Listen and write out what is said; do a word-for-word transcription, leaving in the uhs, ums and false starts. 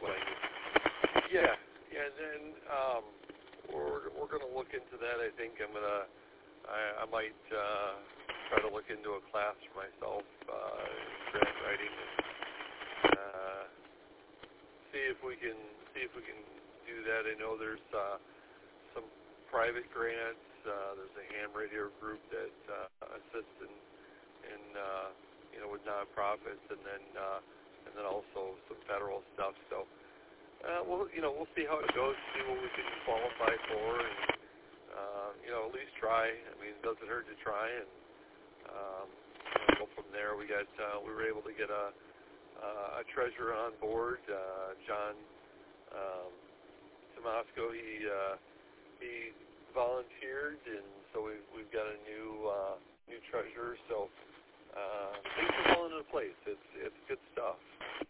swing. Yeah, yeah, and then um, we're we're going to look into that. I think I'm gonna I, I might uh, try to look into a class for myself, uh, grant writing, and uh, see if we can see if we can do that. I know there's uh, some private grants. Uh, there's a ham radio group that uh, assists in, in uh, you know, with nonprofits, and then uh, and then also some federal stuff. So uh, we'll you know we'll see how it goes, see what we can qualify for, and uh, you know, at least try. I mean, it doesn't hurt to try, and um, you know, go from there. We got uh, we were able to get a uh, a treasurer on board, uh, John um, Tomasco. He uh, he volunteered, and so we've we've got a new uh, new treasurer. So uh, things are falling into place. It's it's good stuff.